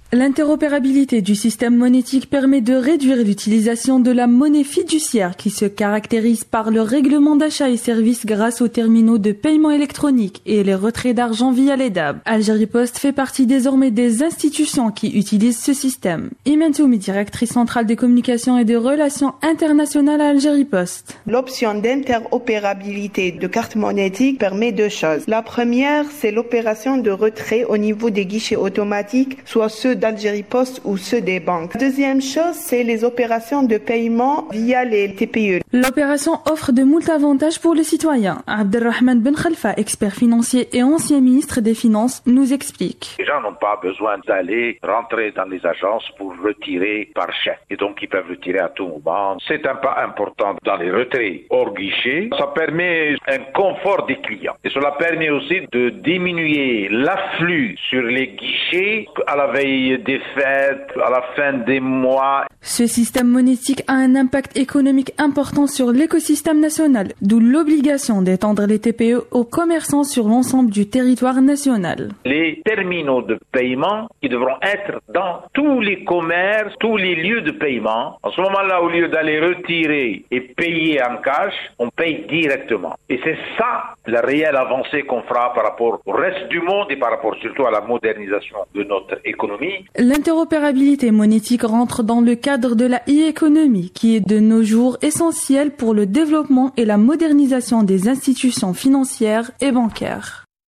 L'interopérabilité du système monétique permet de réduire l'utilisation de la monnaie fiduciaire qui se caractérise par le règlement d'achats et services grâce aux terminaux de paiement électronique et les retraits d'argent via les DAB. Algérie Post fait partie désormais des institutions qui utilisent ce système. Imen Toumi, directrice centrale des communications et des relations internationales à Algérie Post. L'option d'interopérabilité de carte monétique permet deux choses. La première, c'est l'opération de retrait au niveau des guichets automatiques, soit ceux d'Algérie Post ou ceux des banques. La deuxième chose, c'est les opérations de paiement via les TPE. L'opération offre de moult avantages pour les citoyens. Abdelrahman Ben Khalfa, expert financier et ancien ministre des Finances, nous explique. Les gens n'ont pas besoin d'aller rentrer dans les agences pour retirer par chèque. Et donc, ils peuvent retirer à tout moment. C'est un pas important dans les retraits hors guichet. Ça permet un confort des clients. Et cela permet aussi de diminuer l'afflux sur les guichets à la veille des fêtes, à la fin des mois. Ce système monétique a un impact économique important sur l'écosystème national, d'où l'obligation d'étendre les TPE aux commerçants sur l'ensemble du territoire national. Les terminaux de paiement qui devront être dans tous les commerces, tous les lieux de paiement. En ce moment-là, au lieu d'aller retirer et payer en cash, on paye directement. Et c'est ça la réelle avancée qu'on fera par rapport au reste du monde et par rapport surtout à la modernisation de notre économie. L'interopérabilité monétique rentre dans le cadre de la e-économie qui est de nos jours essentielle pour le développement et la modernisation des institutions financières et bancaires.